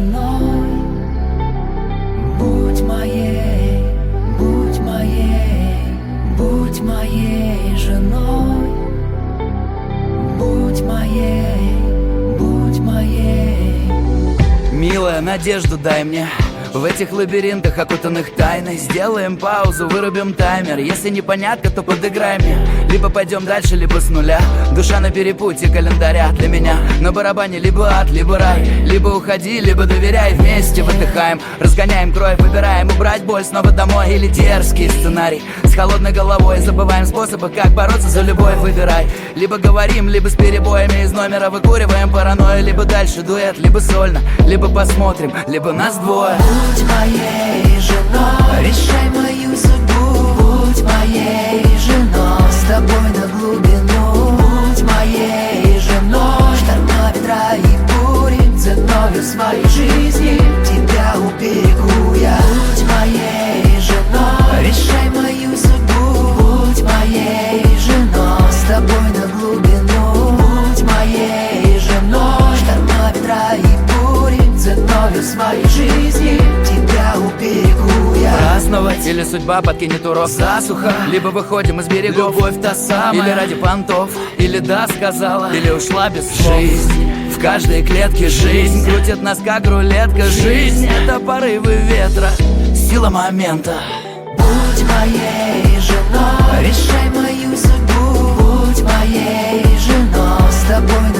женой. Будь моей, будь моей, будь моей женой. Будь моей, будь моей. Милая, надежду дай мне. В этих лабиринтах, окутанных тайной, сделаем паузу, вырубим таймер. Если непонятно, то подыграй мне. Либо пойдем дальше, либо с нуля. Душа на перепутье календаря. Для меня на барабане либо ад, либо рай. Либо уходи, либо доверяй. Вместе выдыхаем, разгоняем кровь, выбираем убрать боль снова домой. Или дерзкий сценарий с холодной головой. Забываем способы, как бороться за любовь. Выбирай, либо говорим, либо с перебоями из номера выкуриваем паранойю. Либо дальше дуэт, либо сольно, либо посмотрим, либо нас двое. Будь моей женой, решай мою судьбу. Будь моей женой, с тобой на глубину. Будь моей женой, шторма, ветра и бури, ценою своей жизни тебя уберегу я. Будь моей женой, решай мою судьбу. Будь моей женой, с тобой на глубину. Будь моей женой, шторма, ветра и бури, ценою своей жизни тебя уберегу я. Праздновать, или судьба подкинет урок засуха. Либо выходим из берегов, любовь та самая. Или ради понтов, или да сказала, или ушла без слов. Жизнь, в каждой клетке жизнь крутит нас как рулетка. Жизнь — это порывы ветра, сила момента. Будь моей женой, решай мою судьбу. Будь моей женой, с тобой